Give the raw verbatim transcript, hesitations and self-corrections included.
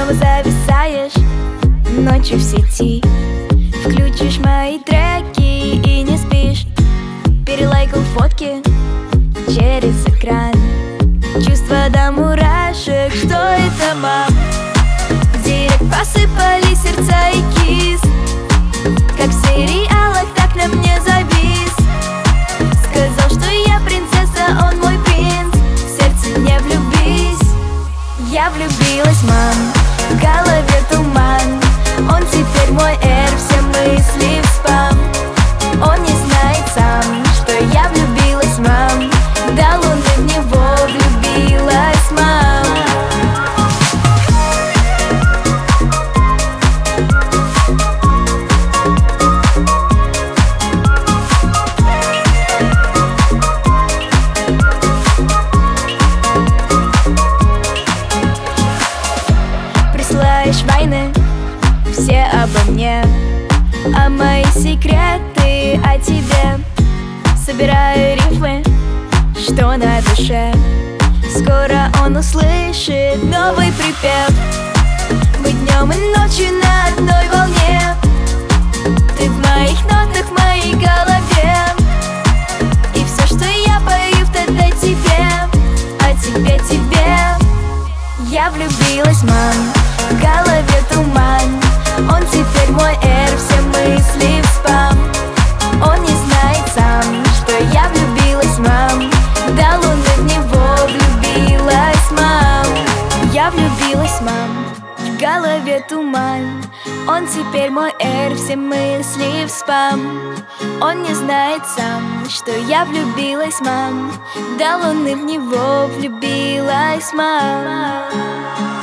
снова зависаешь ночью в сети. Включишь мои треки и не спишь. Перелайкал фотки через экран. Чувства до мурашек, что это, мам? В директ посыпались сердца и кис. Как в сериалах, так на мне завис. Сказал, что я принцесса, он мой принц. В сердце не влюбись. Я влюбилась, мам, в голове туман. Он теперь мой эр, все мысли в спам. Он не знает сам, что я влюбилась, мам. До луны в него влюбилась, мам. Присылаешь войны, все обо мне, а мои секреты о тебе. Собираю рифмы, что на душе. Скоро он услышит новый припев. Мы днем и ночью на одной волне. Ты в моих нотах, в моей голове. И все, что я пою, тогда тебе, а тебе, тебе. Я влюбилась, мам, в голове туман. Он теперь мой эр, все мысли в спам. Он не знает сам, что я влюбилась, мам. До луны в него влюбилась, мам. Я влюбилась, мам, в голове туман. Он теперь мой эр, все мысли в спам. Он не знает сам, что я влюбилась, мам. До луны в него влюбилась, мам.